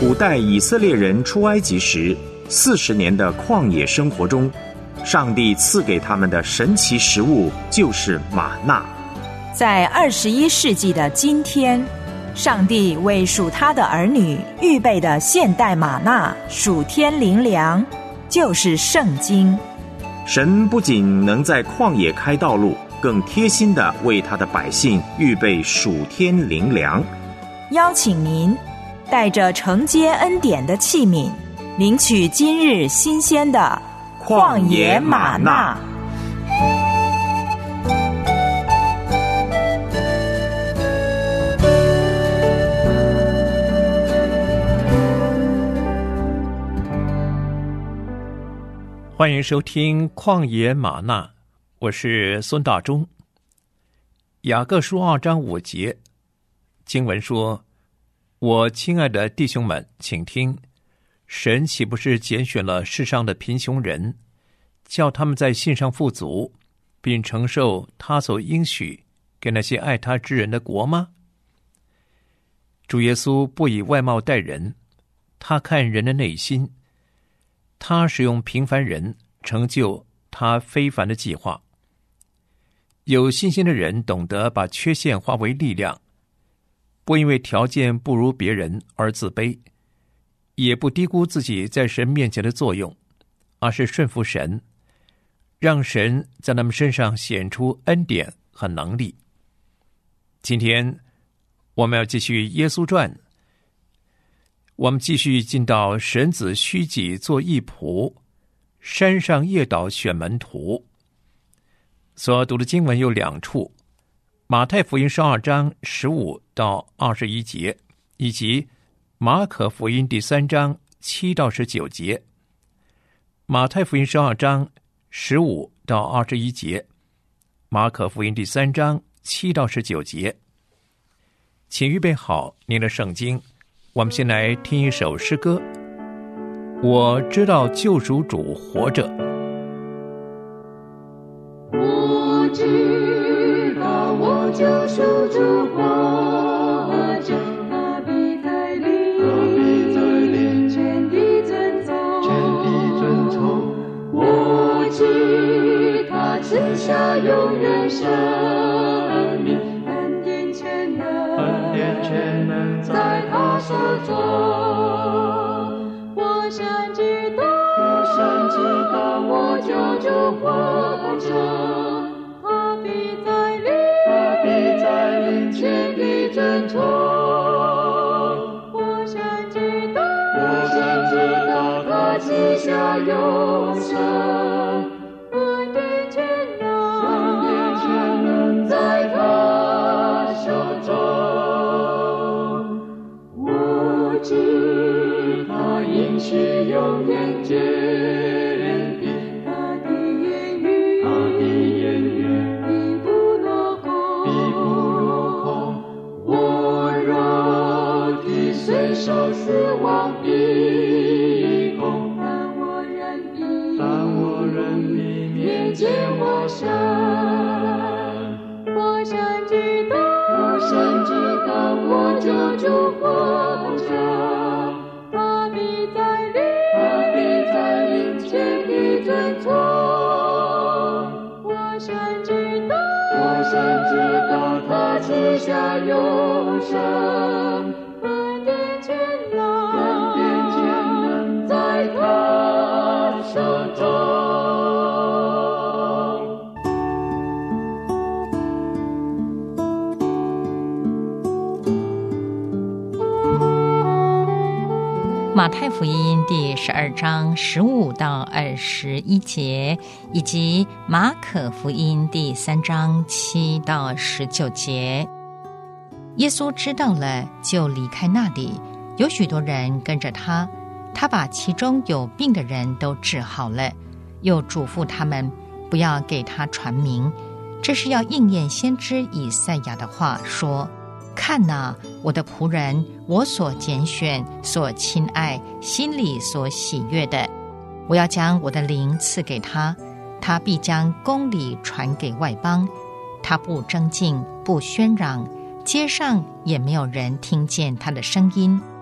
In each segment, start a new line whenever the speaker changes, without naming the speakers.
古代以色列人出埃及时40年的旷野生活中，上帝赐给他们的神奇食物就是玛纳。
在21世纪的今天，上帝为属他的儿女预备的现代玛纳属天灵粮，就是圣经。
神不仅能在旷野开道路，更贴心地为他的百姓预备属天灵粮。
邀请您带着承接恩典的器皿，领取今日新鲜的旷野玛纳。
欢迎收听旷野玛纳，我是孙大中。雅各书2章5节经文说，我亲爱的弟兄们，请听，神岂不是拣选了世上的贫穷人，叫他们在信上富足，并承受他所应许给那些爱他之人的国吗？主耶稣不以外貌待人，他看人的内心，他使用平凡人成就他非凡的计划。有信心的人懂得把缺陷化为力量，不因为条件不如别人而自卑，也不低估自己在神面前的作用，而是顺服神，让神在他们身上显出恩典和能力。今天我们要继续耶稣传，我们继续进到神子虚己做义仆，山上夜祷选门徒。所读的经文有2处，马太福音12章15到21节，以及马可福音第3章7到19节。马太福音12章15到21节，马可福音第3章7到19节。请预备好您的圣经，我们先来听一首诗歌。我知道救赎主活着。
我知道我救赎主活着，他必在临，全地遵从。我知他赐下永远生命，恩典全能在他手中。我深知道我救主活着，他必在临，全地遵从。我深知道他赐下永生，恩典全能在他手中。我知他应许永远坚定，他的言语必不落空。我肉体虽受死亡逼供，但我仍必面见我神。我深知道我救主活着，他必在临，全地遵从。我深知道他赐下永生，恩典全能在他手中。
马太福音第12章15到21节，以及马可福音第3章7到19节。耶稣知道了，就离开那里，有许多人跟着他。他把其中有病的人都治好了，又嘱咐他们不要给他传名，这是要应验先知以赛亚的话，说：看哪，我的仆人，我所拣选，所亲爱，心里所喜悦的，我要将我的灵赐给他，他必将公理传给外邦。他不争竞，不喧嚷，街上也没有人听见他的声音。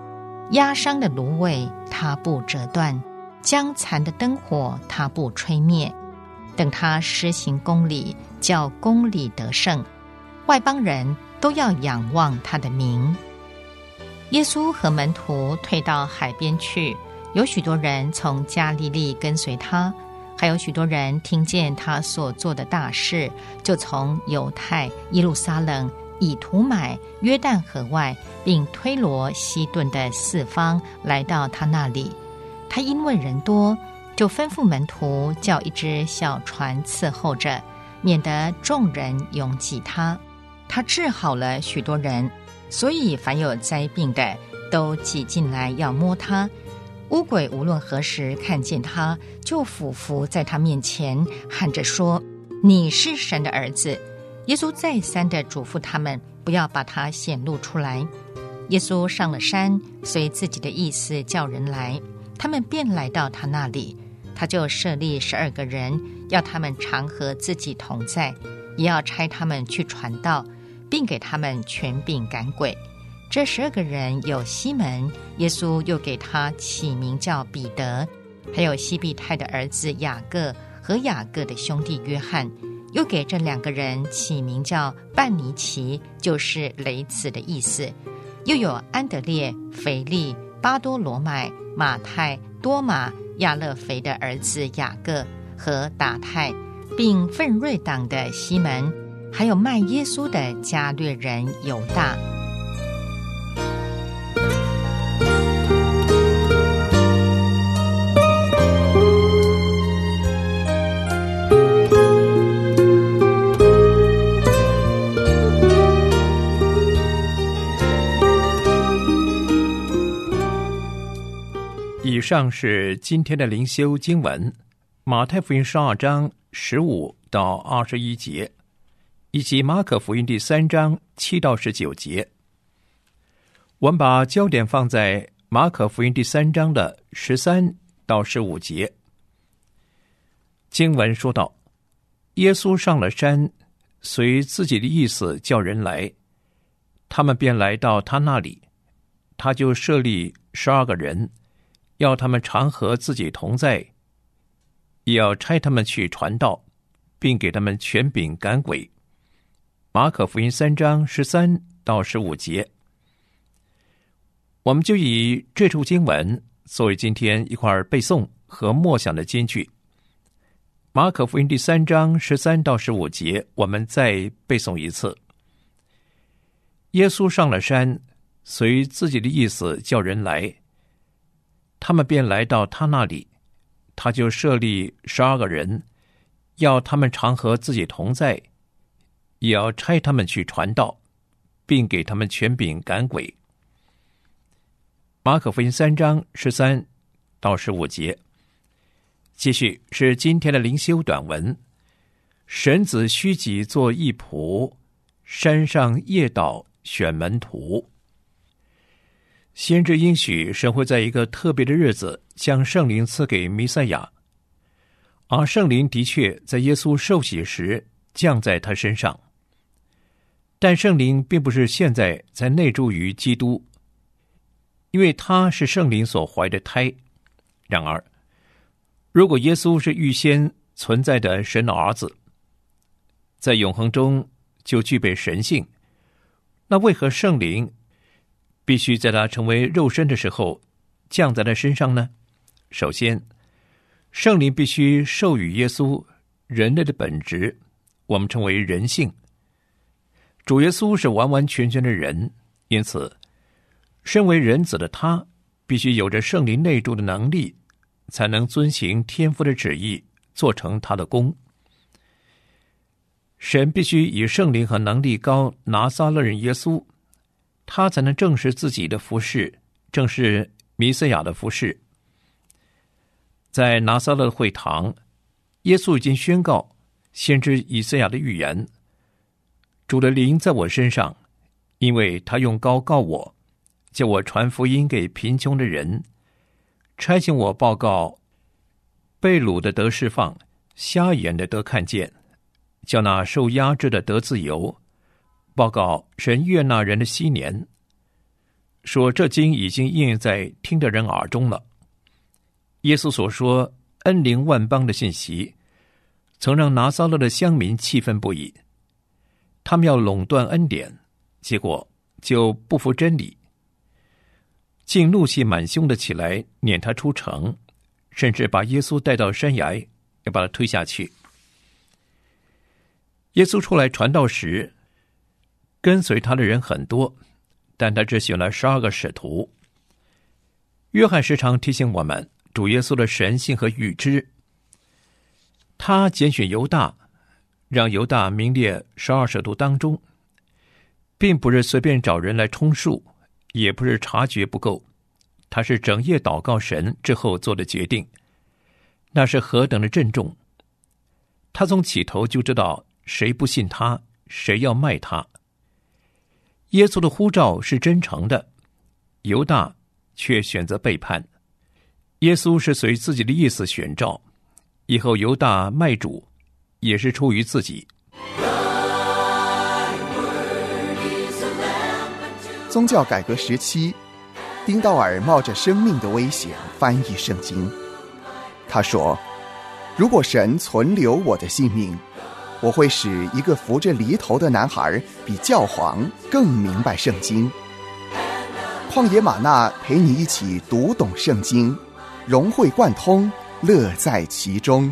压伤的芦苇他不折断，将残的灯火他不吹灭。等他施行公理，叫公理得胜，外邦人都要仰望他的名。耶稣和门徒退到海边去，有许多人从加利利跟随他，还有许多人听见他所做的大事，就从犹太、耶路撒冷、以图买、约旦河外，并推罗、西顿的四方来到他那里。他因为人多，就吩咐门徒叫一只小船伺候着，免得众人拥挤他。他治好了许多人，所以凡有灾病的都挤进来要摸他。污鬼无论何时看见他，就俯伏在他面前，喊着说：你是神的儿子。耶稣再三地嘱咐他们，不要把他显露出来。耶稣上了山，随自己的意思叫人来，他们便来到他那里。他就设立12个人，要他们常和自己同在，也要差他们去传道，并给他们权柄赶鬼。这12个人有西门，耶稣又给他起名叫彼得，还有西庇太的儿子雅各和雅各的兄弟约翰，又给这2个人起名叫半尼奇，就是雷子的意思。又有安德烈、腓利、巴多罗买、马太、多马、亚勒腓的儿子雅各和达太，并奋锐党的西门，还有卖耶稣的加略人犹大。
以上是今天的灵修经文，马太福音12章15到21节，以及马可福音第3章7到19节。我们把焦点放在马可福音第3章的13到15节。经文说道：耶稣上了山，随自己的意思叫人来，他们便来到他那里。他就设立12个人，要他们常和自己同在，也要差他们去传道，并给他们权柄赶鬼。马可福音3章13到15节。我们就以这处经文作为今天一块背诵和默想的金句。马可福音第3章13到15节，我们再背诵一次。耶稣上了山，随自己的意思叫人来，他们便来到他那里。他就设立12个人，要他们常和自己同在，也要差他们去传道，并给他们权柄赶鬼。马可福音3章13到15节。继续是今天的灵修短文。神子虚己作义仆，山上夜祷选门徒。先知应许神会在一个特别的日子将圣灵赐给弥赛亚，而圣灵的确在耶稣受洗时降在他身上。但圣灵并不是现在才内住于基督，因为他是圣灵所怀的胎。然而，如果耶稣是预先存在的神的儿子，在永恒中就具备神性，那为何圣灵必须在他成为肉身的时候降在他身上呢？首先，圣灵必须授予耶稣人类的本质，我们称为人性。主耶稣是完完全全的人，因此身为人子的他必须有着圣灵内住的能力，才能遵行天父的旨意，做成他的功。神必须以圣灵和能力高拿撒勒人耶稣，他才能正视自己的服事，正是弥赛亚的服事。在拿撒勒会堂，耶稣已经宣告先知以赛亚的预言：主的灵在我身上，因为他用膏膏我，叫我传福音给贫穷的人，差遣我报告被掳的得释放，瞎眼的得看见，叫那受压制的得自由，报告神悦纳人的禧年。 说这经已经应验在听的人耳中了。耶稣所说恩临万邦的信息，曾让拿撒勒的乡民气愤不已。他们要垄断恩典，结果就不服真理，竟怒气满胸的起来撵他出城，甚至把耶稣带到山崖，要把他推下去。耶稣出来传道时，跟随他的人很多，但他只选了12个使徒。约翰时常提醒我们主耶稣的神性和预知。他拣选犹大，让犹大名列12使徒当中，并不是随便找人来充数，也不是察觉不够，他是整夜祷告神之后做的决定，那是何等的郑重。他从起头就知道谁不信他，谁要卖他。耶稣的呼召是真诚的，犹大却选择背叛。耶稣是随自己的意思选召，以后犹大卖主也是出于自己。
宗教改革时期，丁道尔冒着生命的危险翻译圣经。他说，如果神存留我的性命，我会使一个扶着犁头的男孩比教皇更明白圣经。旷野玛纳陪你一起读懂圣经，融会贯通，乐在其中。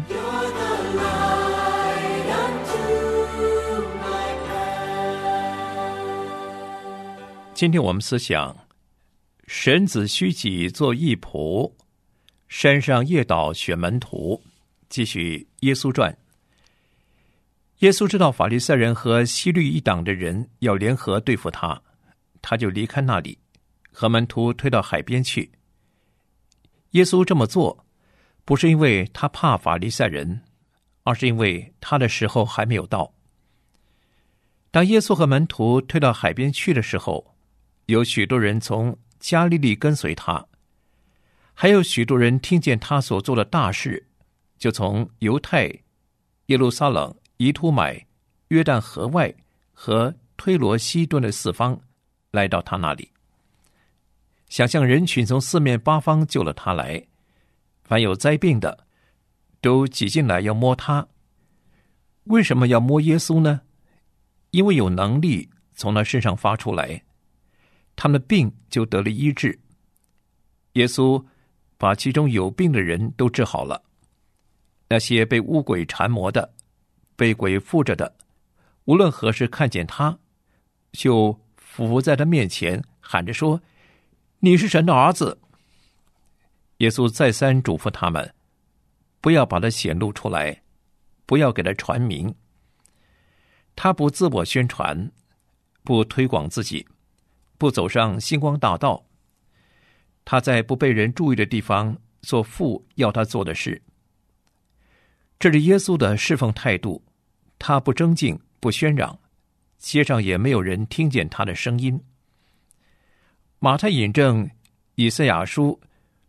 今天我们思想神子虚己做义仆，山上夜祷选门徒，继续耶稣传。耶稣知道法利赛人和希律一党的人要联合对付他，他就离开那里，和门徒推到海边去。耶稣这么做不是因为他怕法利赛人，而是因为他的时候还没有到。当耶稣和门徒推到海边去的时候，有许多人从加利利跟随他，还有许多人听见他所做的大事，就从犹太、耶路撒冷、以土买、约旦河外和推罗西顿的四方来到他那里。想象人群从四面八方救了他来，凡有灾病的都挤进来要摸他。为什么要摸耶稣呢？因为有能力从他身上发出来，他们的病就得了医治。耶稣把其中有病的人都治好了，那些被污鬼缠磨的、被鬼附着的，无论何时看见他，就俯伏在他面前，喊着说：“你是神的儿子。”耶稣再三嘱咐他们，不要把他显露出来，不要给他传名。他不自我宣传，不推广自己，不走上星光大道。他在不被人注意的地方做父要他做的事。这是耶稣的侍奉态度，他不争竞，不喧嚷，街上也没有人听见他的声音。马太引证以赛亚书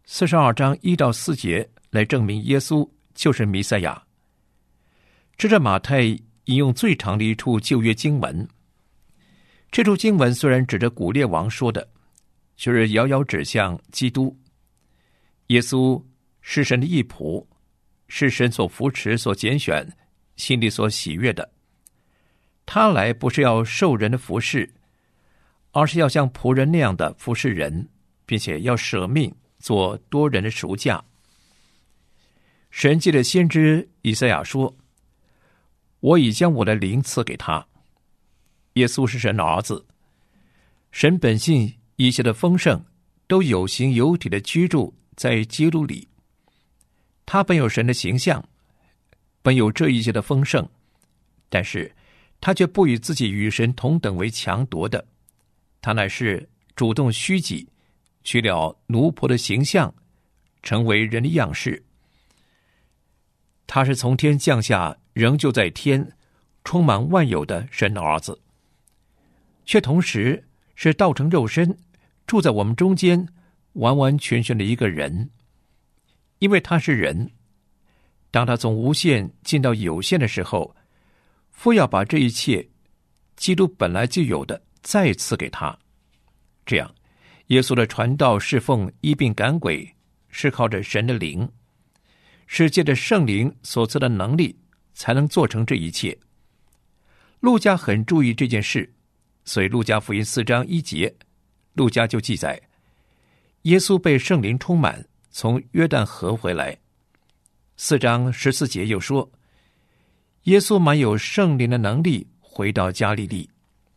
42章1到4节来证明耶稣就是弥赛亚。这是马太引用最长的一处旧约经文。这处经文虽然指着古列王说的，却是遥遥指向基督。耶稣是神的义仆，是神所扶持、所拣选、心里所喜悦的。他来不是要受人的服侍，而是要像仆人那样的服侍人，并且要舍命做多人的赎价。神藉着先知以赛亚说：“我已将我的灵赐给他。”耶稣是神的儿子，神本性一切的丰盛都有形有体的居住在基督里。他本有神的形象，本有这一切的丰盛，但是他却不以自己与神同等为强夺的，他乃是主动虚己，取了奴仆的形象，成为人的样式。他是从天降下，仍旧在天，充满万有的神的儿子，却同时是道成肉身，住在我们中间，完完全全的一个人。因为他是人，当他从无限进到有限的时候，父要把这一切基督本来就有的再赐给他。这样耶稣的传道侍奉、医病赶鬼是靠着神的灵，是借着圣灵所赐的能力才能做成这一切。路加很注意这件事，所以路加福音4章1节，路加就记载耶稣被圣灵充满，从约旦河回来。4章14节又说，耶稣满有圣灵的能力回到加利利。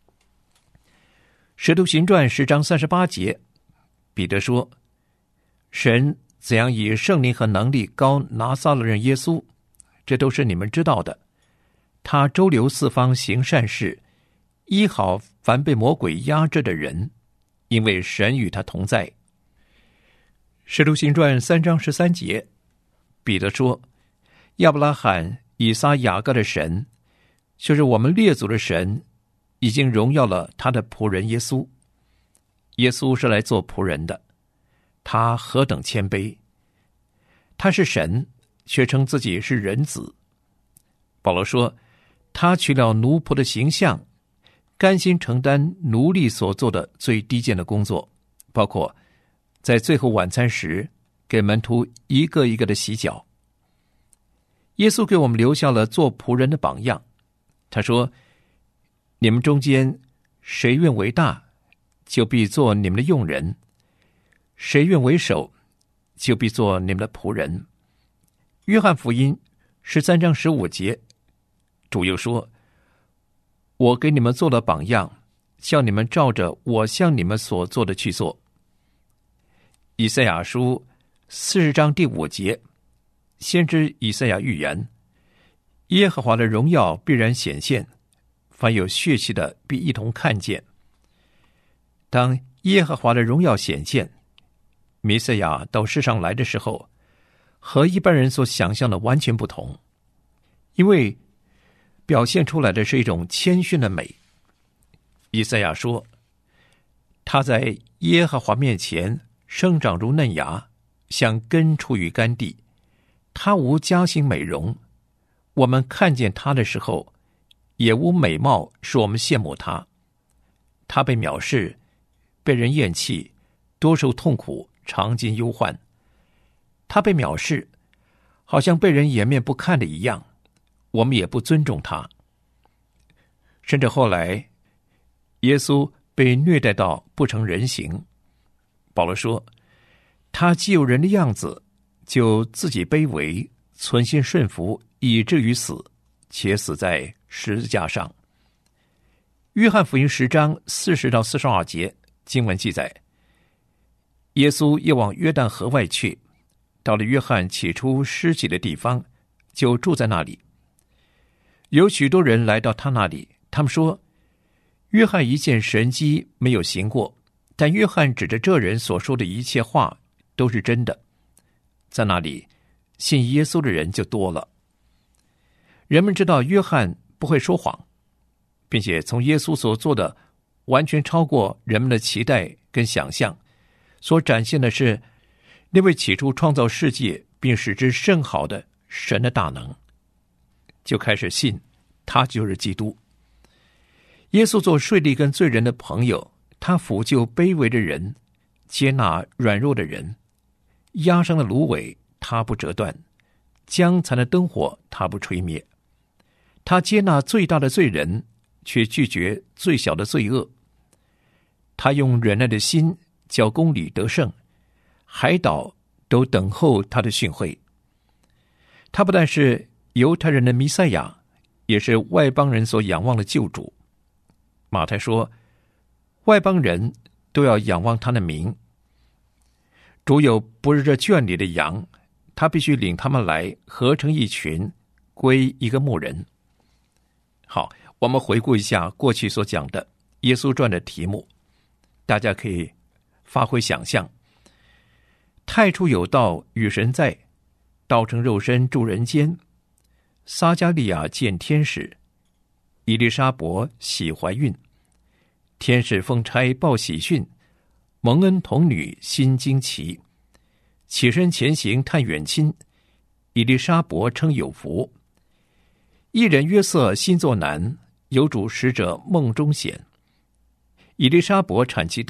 使徒行传10章38节，彼得说，神怎样以圣灵和能力膏拿撒勒人耶稣，这都是你们知道的。他周流四方行善事，医好凡被魔鬼压制的人，因为神与他同在。使徒行传3章13节，彼得说，亚伯拉罕、以撒、雅各的神，就是我们列祖的神，已经荣耀了他的仆人耶稣。耶稣是来做仆人的，他何等谦卑！他是神，却称自己是人子。保罗说，他取了奴仆的形象，甘心承担奴隶所做的最低贱的工作，包括在最后晚餐时给门徒一个一个的洗脚。耶稣给我们留下了做仆人的榜样。他说，你们中间谁愿为大，就必做你们的用人；谁愿为首，就必做你们的仆人。约翰福音13章15节，主又说，我给你们做了榜样，叫你们照着我向你们所做的去做。以赛亚书40章第5节，先知以赛亚预言，耶和华的荣耀必然显现，凡有血气的必一同看见。当耶和华的荣耀显现，弥赛亚到世上来的时候，和一般人所想象的完全不同，因为表现出来的是一种谦逊的美。以赛亚说，他在耶和华面前生长如嫩芽，像根出于干地，他无佳形美容，我们看见他的时候，也无美貌使我们羡慕他。他被藐视，被人厌弃，多受痛苦，常经忧患。他被藐视，好像被人掩面不看的一样，我们也不尊重他。甚至后来耶稣被虐待到不成人形，保罗说，他既有人的样子，就自己卑微，存心顺服，以至于死，且死在十字架上。约翰福音10章40到42节经文记载，耶稣又往约旦河外去，到了约翰起初施洗的地方，就住在那里。有许多人来到他那里，他们说，约翰一件神迹没有行过，但约翰指着这人所说的一切话都是真的。在那里信耶稣的人就多了。人们知道约翰不会说谎，并且从耶稣所做的完全超过人们的期待跟想象，所展现的是那位起初创造世界并使之甚好的神的大能，就开始信他就是基督。耶稣做税吏跟罪人的朋友，他抚救卑微的人，接纳软弱的人，压伤的芦苇他不折断，将残的灯火他不吹灭。他接纳最大的罪人，却拒绝最小的罪恶。他用忍耐的心叫公理得胜，海岛都等候他的训诲。他不但是犹太人的弥赛亚，也是外邦人所仰望的救主。马太说，外邦人都要仰望他的名。主有不是这圈里的羊，他必须领他们来，合成一群，归一个牧人。好，我们回顾一下过去所讲的耶稣传的题目，大家可以发挥想象。太初有道，与神在，道成肉身住人间。撒加利亚见天使，以利沙伯喜怀孕，天使奉差报喜讯，蒙恩童女心惊奇，起身前行探远亲，以利沙伯称有福。一人约瑟心作难，有主使者梦中显。以利沙伯产其道，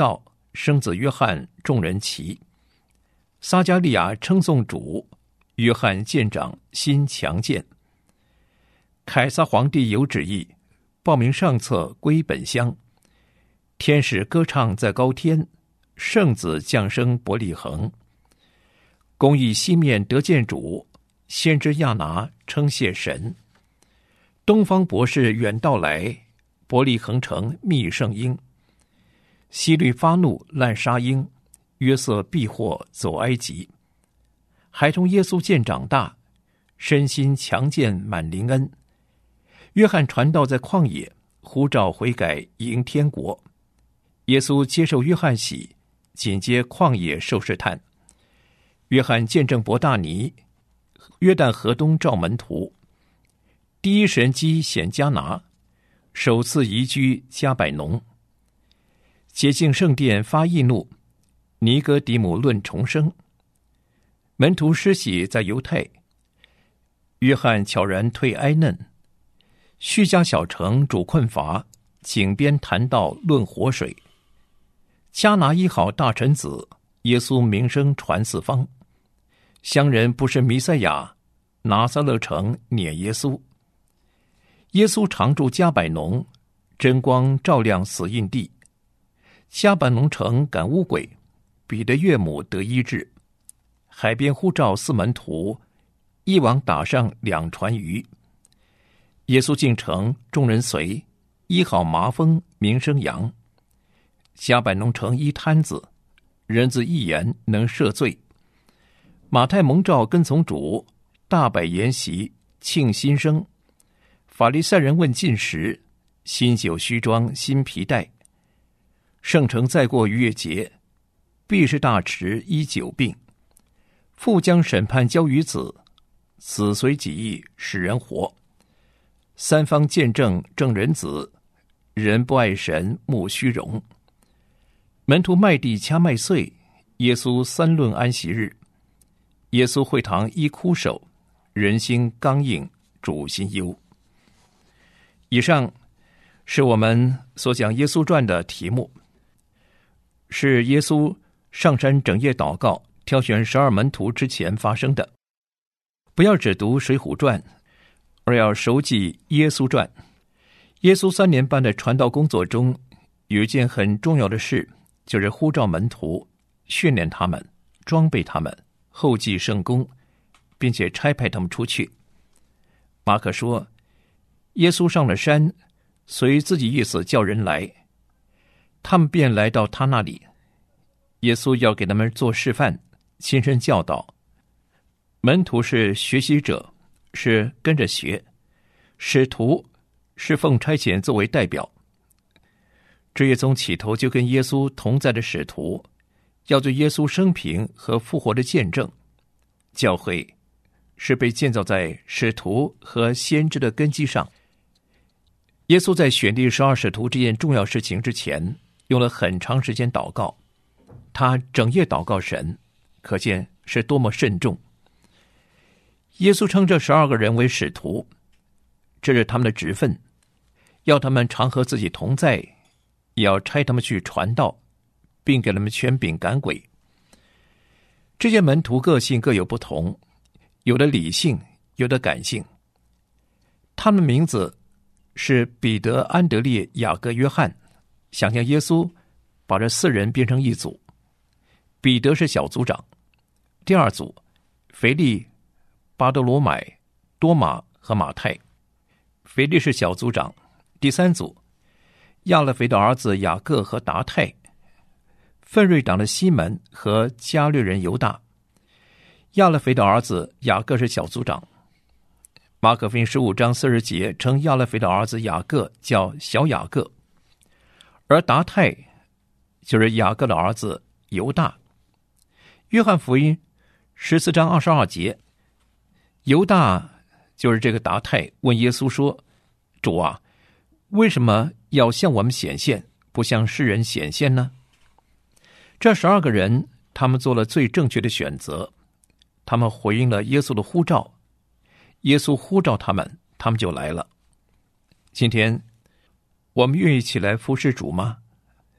生子约翰众人齐。撒迦利亚称颂主，约翰见长心强健。凯撒皇帝有旨意，报名上册归本乡。天使歌唱在高天，圣子降生伯利恒。公义西面得见主，先知亚拿称谢神。东方博士远道来，伯利恒城觅圣婴。希律发怒滥杀婴，约瑟避祸走埃及。孩童耶稣渐长大，身心强健满灵恩。约翰传道在旷野，呼召悔改迎天国。耶稣接受约翰洗，紧接旷野受试探。约翰见证伯大尼，约旦河东召门徒。第一神迹显迦拿，首次移居加百农。洁净圣殿发义怒，尼哥底母论重生。门徒施洗在犹太，约翰悄然退埃嫩。叙加小城主困乏，井边谈道论活水。迦拿医好大臣子，耶稣名声传四方。乡人不是弥赛亚，拿撒勒城撵耶稣。耶稣常住加百农，真光照亮死印地。加百农城赶污鬼，彼得岳母得医治。海边呼召四门徒，一网打上2船鱼。耶稣进城，众人随，医好麻风，名声扬。加百农城医瘫子，人子一言能赦罪。马太蒙召跟从主，大摆筵席，庆新生。法利赛人问进食，新酒虚装新皮带。圣城再过逾越节，必是大池医久病。父将审判交于子，子随己意使人活。三方见证正人子，人不爱神慕虚荣。门徒麦地掐麦穗，耶稣三论安息日。耶稣会堂医枯手，人心刚硬主心忧。以上是我们所讲耶稣传的题目，是耶稣上山整夜祷告挑选12门徒之前发生的。不要只读水浒传，而要熟记耶稣传。耶稣3年半的传道工作中，有一件很重要的事，就是呼召门徒，训练他们，装备他们，后继圣功，并且差派他们出去。马可说，耶稣上了山，随自己意思叫人来，他们便来到他那里。耶稣要给他们做示范，亲身教导。门徒是学习者，是跟着学；使徒是奉差遣作为代表。这也从起头就跟耶稣同在的使徒，要对耶稣生平和复活的见证。教会是被建造在使徒和先知的根基上。耶稣在选立12使徒这件重要事情之前，用了很长时间祷告。他整夜祷告神，可见是多么慎重。耶稣称这12个人为使徒，这是他们的职分，要他们常和自己同在，也要差他们去传道，并给他们权柄赶鬼。这些门徒个性各有不同，有的理性，有的感性。他们的名字是彼得、安德烈、雅各、约翰。想象耶稣把这4人变成一组，彼得是小组长，第2组腓利、巴多罗买、多马和马太。腓利是小组长。第3组亚勒腓的儿子雅各和达太，奋锐党的西门和加略人犹大。亚勒腓的儿子雅各是小组长。马可福音15章40节称亚勒腓的儿子雅各叫小雅各，而达太就是雅各的儿子犹大。约翰福音14章22节，犹大就是这个达太，问耶稣说：主啊，为什么要向我们显现，不向世人显现呢？这12个人，他们做了最正确的选择，他们回应了耶稣的呼召。耶稣呼召他们，他们就来了。今天我们愿意起来服侍主吗？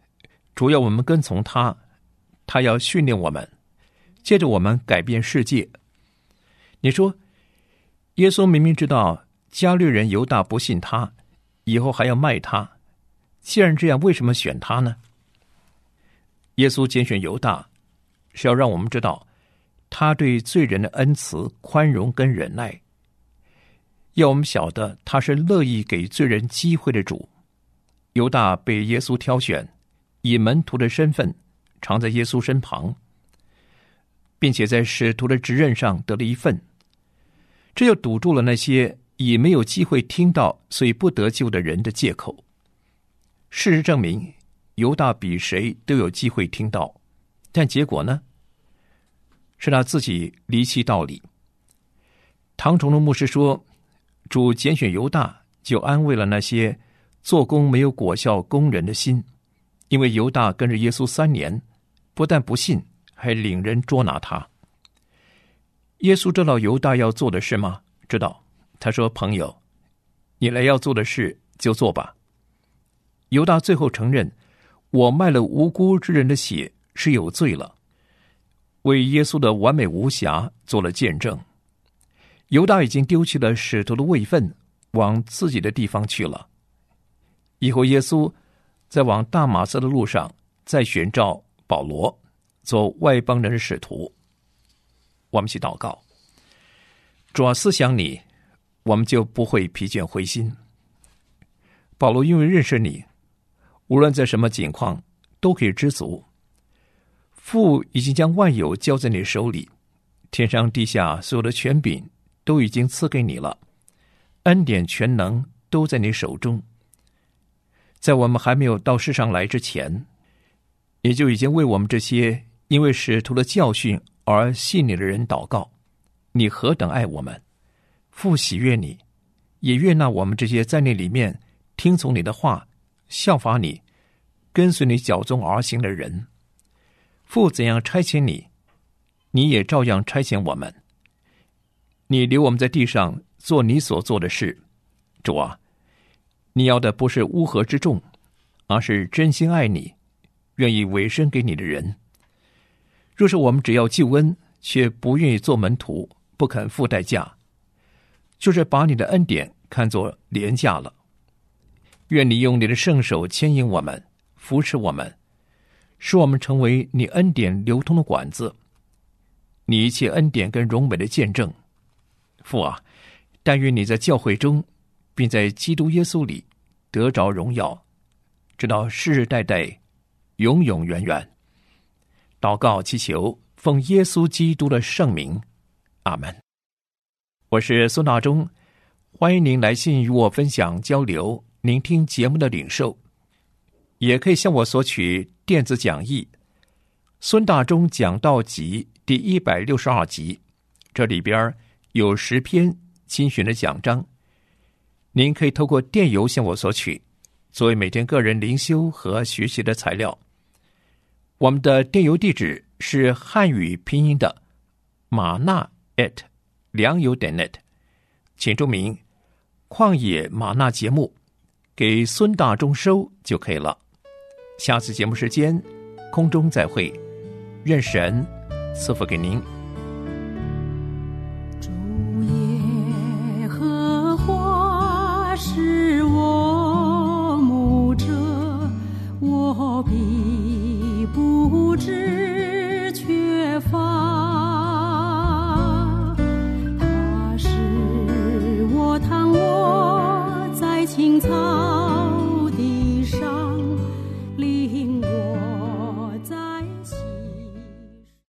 主要我们跟从他，他要训练我们，借着我们改变世界。你说，耶稣明明知道加略人犹大不信他，以后还要卖他，既然这样，为什么选他呢？耶稣拣选犹大，是要让我们知道他对罪人的恩慈、宽容跟忍耐，要我们晓得他是乐意给罪人机会的主。犹大被耶稣挑选，以门徒的身份常在耶稣身旁，并且在使徒的职任上得了一份，这就堵住了那些以没有机会听到所以不得救的人的借口。事实证明，犹大比谁都有机会听到，但结果呢？是他自己离弃道理。唐崇荣牧师说，主拣选犹大，就安慰了那些做工没有果效工人的心，因为犹大跟着耶稣3年，不但不信，还领人捉拿他。耶稣知道犹大要做的事吗？知道。他说，朋友，你来要做的事就做吧。犹大最后承认，我卖了无辜之人的血是有罪了，为耶稣的完美无瑕做了见证。犹大已经丢弃了使徒的位分，往自己的地方去了。以后耶稣在往大马色的路上，再选召保罗做外邦人的使徒。我们一起祷告。主啊，思想你，我们就不会疲倦灰心。保罗因为认识你，无论在什么境况都可以知足。父已经将万有交在你手里，天上地下所有的权柄都已经赐给你了，恩典全能都在你手中。在我们还没有到世上来之前，也就已经为我们这些因为使徒的教训而信你的人祷告。你何等爱我们，父喜悦你，也悦纳我们这些在那里面听从你的话，效法你，跟随你脚踪而行的人。父怎样差遣你，你也照样差遣我们。你留我们在地上做你所做的事。主啊，你要的不是乌合之众，而是真心爱你，愿意委身给你的人。若是我们只要救恩，却不愿意做门徒，不肯付代价，就是把你的恩典看作廉价了。愿你用你的圣手牵引我们，扶持我们，使我们成为你恩典流通的管子，你一切恩典跟荣美的见证。父啊，但愿你在教会中，并在基督耶稣里得着荣耀，直到世世代代，永永远远。祷告祈求，奉耶稣基督的圣名，阿们。我是孙大中，欢迎您来信与我分享交流您听节目的领受，也可以向我索取电子讲义孙大中讲道集第162集，这里边有10篇精选的讲章，您可以透过电邮向我索取，作为每天个人灵修和学习的材料。我们的电邮地址是汉语拼音的马纳@良友.net， 请注明旷野马纳节目，给孙大中收就可以了。下次节目时间空中再会，愿神赐福给您。